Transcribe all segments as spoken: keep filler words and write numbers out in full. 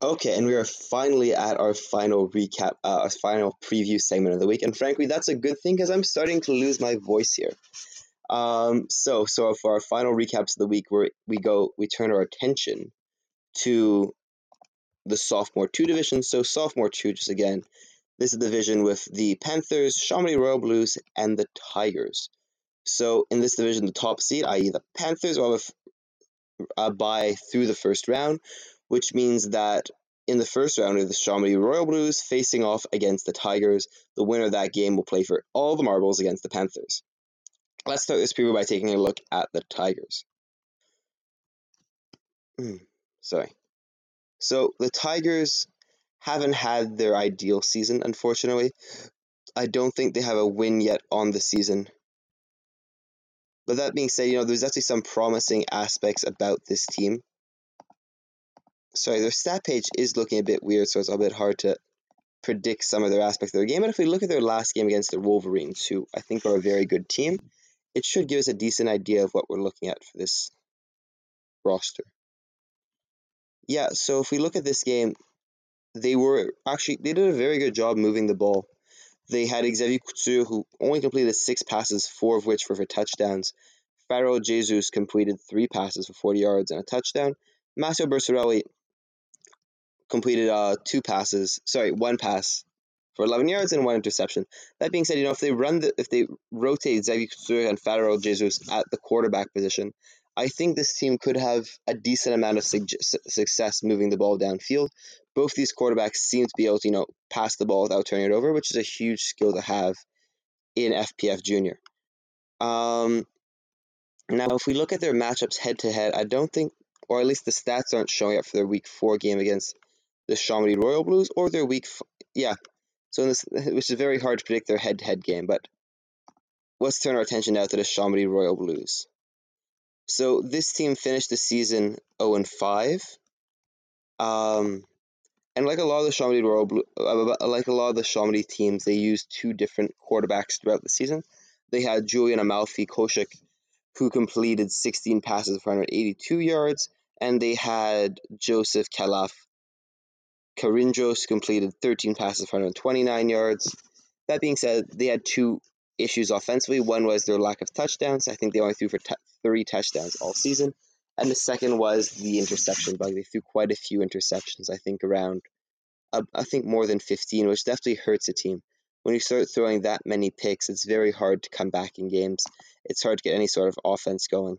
Okay, and we are finally at our final recap, uh, our final preview segment of the week, and frankly, that's a good thing because I'm starting to lose my voice here. Um, so, so for our final recaps of the week, we we go, we turn our attention to the sophomore two division. So, sophomore two, just again, this is the division with the Panthers, Chamonix Royal Blues, and the Tigers. So, in this division, the top seed, that is, the Panthers, will have a bye through the first round, which means that in the first round of the Chamonix Royal Blues facing off against the Tigers. The winner of that game will play for all the marbles against the Panthers. Let's start this preview by taking a look at the Tigers. Sorry. So the Tigers haven't had their ideal season, unfortunately. I don't think they have a win yet on the season. But that being said, you know, there's actually some promising aspects about this team. Sorry, their stat page is looking a bit weird, so it's a bit hard to predict some of their aspects of their game. But if we look at their last game against the Wolverines, who I think are a very good team, it should give us a decent idea of what we're looking at for this roster. Yeah, so if we look at this game, they were actually, they did a very good job moving the ball. They had Xavier Couture, who only completed six passes, four of which were for touchdowns. Farrell Jesus completed three passes for forty yards and a touchdown. Massimo Bersorelli completed uh, two passes, sorry, one pass for eleven yards and one interception. That being said, you know, if they run the, if they rotate Xavier Couture and Farrell Jesus at the quarterback position, I think this team could have a decent amount of su- success moving the ball downfield. Both these quarterbacks seem to be able to, you know, pass the ball without turning it over, which is a huge skill to have in F P F Junior. Um, now, if we look at their matchups head to head, I don't think, or at least the stats aren't showing up for their Week Four game against the Chamonix Royal Blues or their Week, f- yeah. So in this, which is very hard to predict their head to head game, but let's turn our attention now to the Chamonix Royal Blues. So this team finished the season zero and five. Um, and like a lot of the Chamonix Royal Blue, uh, like a lot of the Chamonix teams, they used two different quarterbacks throughout the season. They had Julian Amalfi Koshik, who completed sixteen passes for one hundred eighty-two yards, and they had Joseph Kalaf Karinjos completed thirteen passes for one hundred twenty-nine yards. That being said, they had two issues offensively. One was their lack of touchdowns. I think they only threw for t- three touchdowns all season. And the second was the interception bug. They threw quite a few interceptions, I think around, uh, I think more than fifteen, which definitely hurts a team. When you start throwing that many picks, it's very hard to come back in games. It's hard to get any sort of offense going.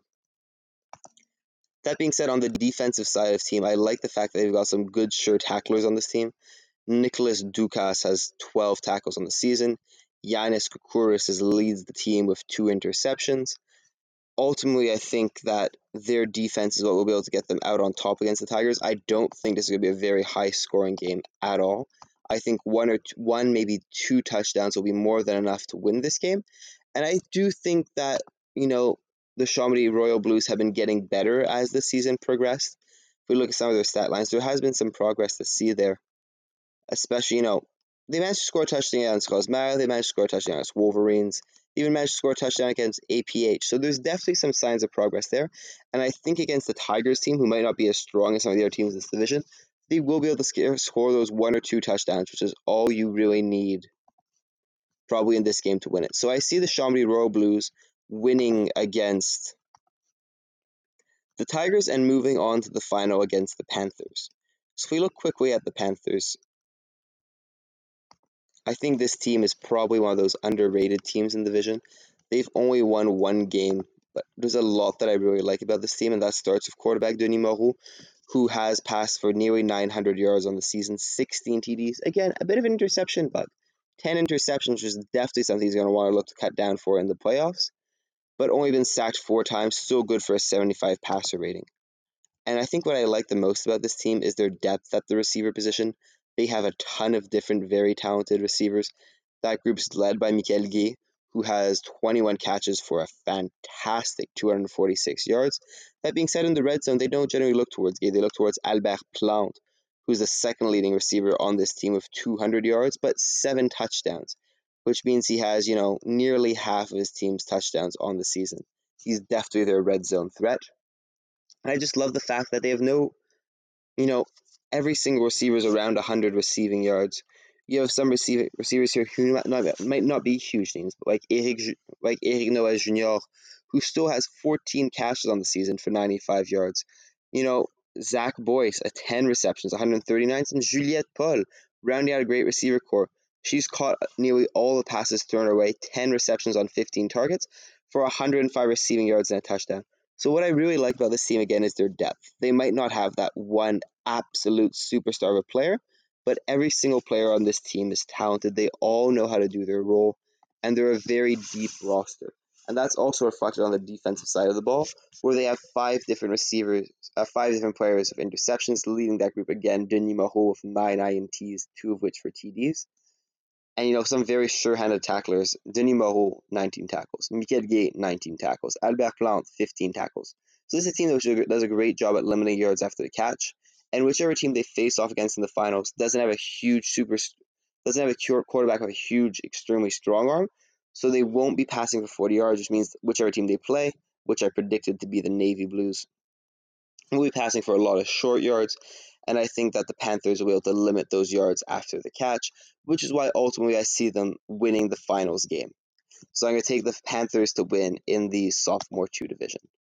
That being said, on the defensive side of the team, I like the fact that they've got some good sure tacklers on this team. Nicholas Dukas has twelve tackles on the season. Yanis Koukouris leads the team with two interceptions. Ultimately, I think that their defense is what will be able to get them out on top against the Tigers. I don't think this is going to be a very high-scoring game at all. I think one or two, one, maybe two touchdowns will be more than enough to win this game. And I do think that, you know, the Chamonix Royal Blues have been getting better as the season progressed. If we look at some of their stat lines, there has been some progress to see there. Especially, you know, they managed to score a touchdown against Cosmara, they managed to score a touchdown against Wolverines, they even managed to score a touchdown against A P H. So there's definitely some signs of progress there. And I think against the Tigers team, who might not be as strong as some of the other teams in this division, they will be able to score those one or two touchdowns, which is all you really need probably in this game to win it. So I see the Chamonix Royal Blues winning against the Tigers and moving on to the final against the Panthers. So if we look quickly at the Panthers, I think this team is probably one of those underrated teams in the division. They've only won one game, but there's a lot that I really like about this team, and that starts with quarterback Denis Moreau, who has passed for nearly nine hundred yards on the season, sixteen T Ds. Again, a bit of an interception bug. ten interceptions, which is definitely something he's going to want to look to cut down for in the playoffs, but only been sacked four times, still good for a seventy-five passer rating. And I think what I like the most about this team is their depth at the receiver position. They have a ton of different, very talented receivers. That group's led by Michael Guy, who has twenty-one catches for a fantastic two hundred forty-six yards. That being said, in the red zone, they don't generally look towards Guy. They look towards Albert Plante, who's the second leading receiver on this team with two hundred yards, but seven touchdowns, which means he has, you know, nearly half of his team's touchdowns on the season. He's definitely their red zone threat. And I just love the fact that they have no, you know, Every single receiver is around one hundred receiving yards. You have some receiver, receivers here who might not, might not be huge names, but like Eric, like Eric Noah Junior, who still has fourteen catches on the season for ninety-five yards. You know, Zach Boyce at ten receptions, one hundred thirty-nine, and Juliette Paul rounding out a great receiver core. She's caught nearly all the passes thrown her way, ten receptions on fifteen targets for one hundred five receiving yards and a touchdown. So what I really like about this team again is their depth. They might not have that one absolute superstar of a player, but every single player on this team is talented. They all know how to do their role, and they're a very deep roster. And that's also reflected on the defensive side of the ball, where they have five different receivers, uh, five different players of interceptions, leading that group again. Denis Moreau with nine I N Ts, two of which for T Ds. And you know, some very sure-handed tacklers. Denis Moreau, nineteen tackles. Michael Gay, nineteen tackles. Albert Plante, fifteen tackles. So this is a team that does a great job at limiting yards after the catch. And whichever team they face off against in the finals doesn't have a huge super, doesn't have a quarterback with a huge, extremely strong arm. So they won't be passing for forty yards, which means whichever team they play, which I predicted to be the Navy Blues, will be passing for a lot of short yards, and I think that the Panthers will be able to limit those yards after the catch, which is why ultimately I see them winning the finals game. So I'm going to take the Panthers to win in the sophomore two division.